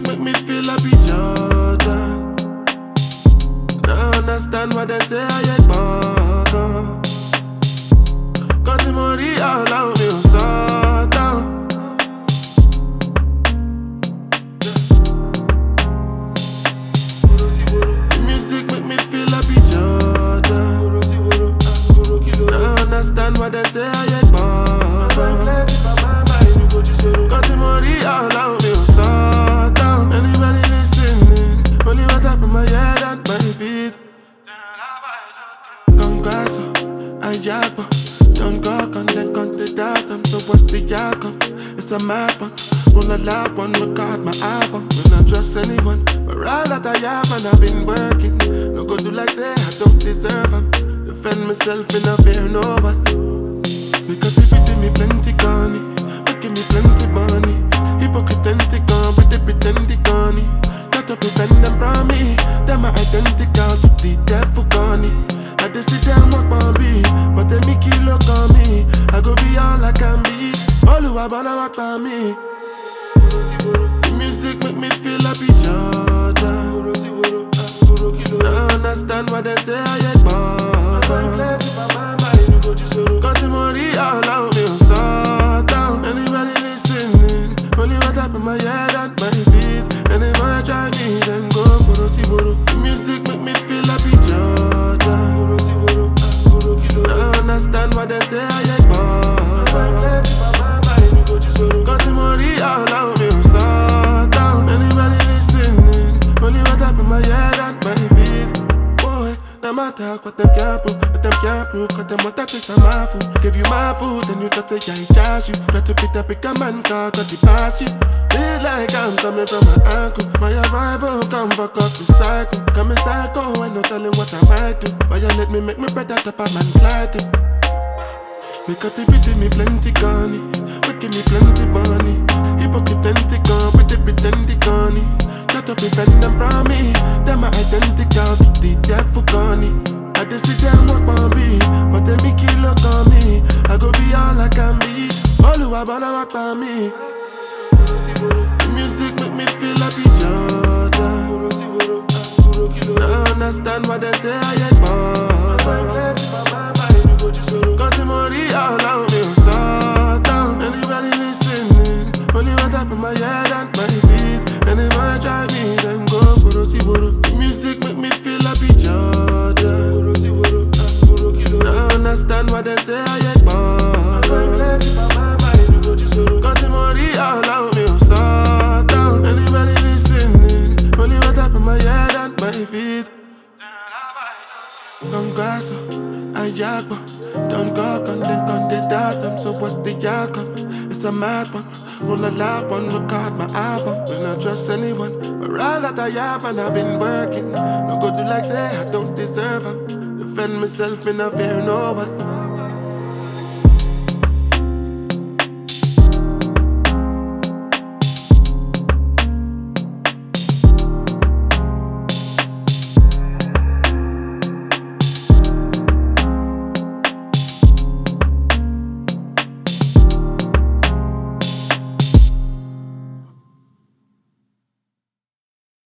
make me feel I be Jordan. Now I understand why they say I ain't bugger. Got the money all out me so down. The music make me feel I be Jordan. Now I understand why they say I ain't bugger. Got the money all out me so down. Anybody listening? Only what up in my head and my feet. Congrats, I jab. Don't go on, then count it out. I'm so what's the outcome? It's a map one. Roll a lap one, record my album. Will not trust anyone. But all that I have and I've been working. No go do like say I don't deserve them. Defend myself, me not fear no one. Because they fit me plenty gunny. Making me plenty money. Hypocrite plenty gun, but they pretend they gunny. Got to prevent them from me. Them are identical to the devil gunny. I just sit down walk on me, but they make you look on me. I go be all I can be. All who I wanna walk by me. The music make me feel I be Jordan. Now I understand why they say I ain't bugger. Got the money all out me so down. Anybody listening? Only what up in my head and my feet. And if I try me, then go The music make me feel I be Jordan. Now I understand why they say I ain't bugger. Got the money all out me so down. Anybody listening? Only what up in my head and my feet. Boy, no matter what them can't prove, what them can't prove, cause them want to taste of my food. Give you my food, then you talk say I charge you. Try to pick up a man car, got the pass you. Feel like I'm coming from my ankle. My arrival come fuck up the cycle. Coming psycho, I no telling what I might do. Violate me, make me better top a man slide it. Because they fit me plenty gunny. Making me plenty money. Hypocrite plenty gun, but they pretend they gunny. Got to prevent them from me. Them are identical to the devil gunny. I just sit down walk on me, but they make you look on me. I go be all I can be. All who I wanna walk by me. The music make me feel I be Jordan. Now I understand why they say I ain't bugger. Got the money all out me so down. Anybody listening? Only what up in my head and my feet. And if I try me, then go The music make me feel I be Jordan. Now I understand why they say I ain't bugger. Got the money all out me so down. Anybody listening? Only what up in my head and my feet. Congrats, I jagba. Don't go on, then count it out. I'm so what's the outcome? It's a mad one. Roll a lap one, record my album. Will not trust anyone. But all that I have and I've been working. No go do like say I don't deserve them. Defend myself, me not fear no one.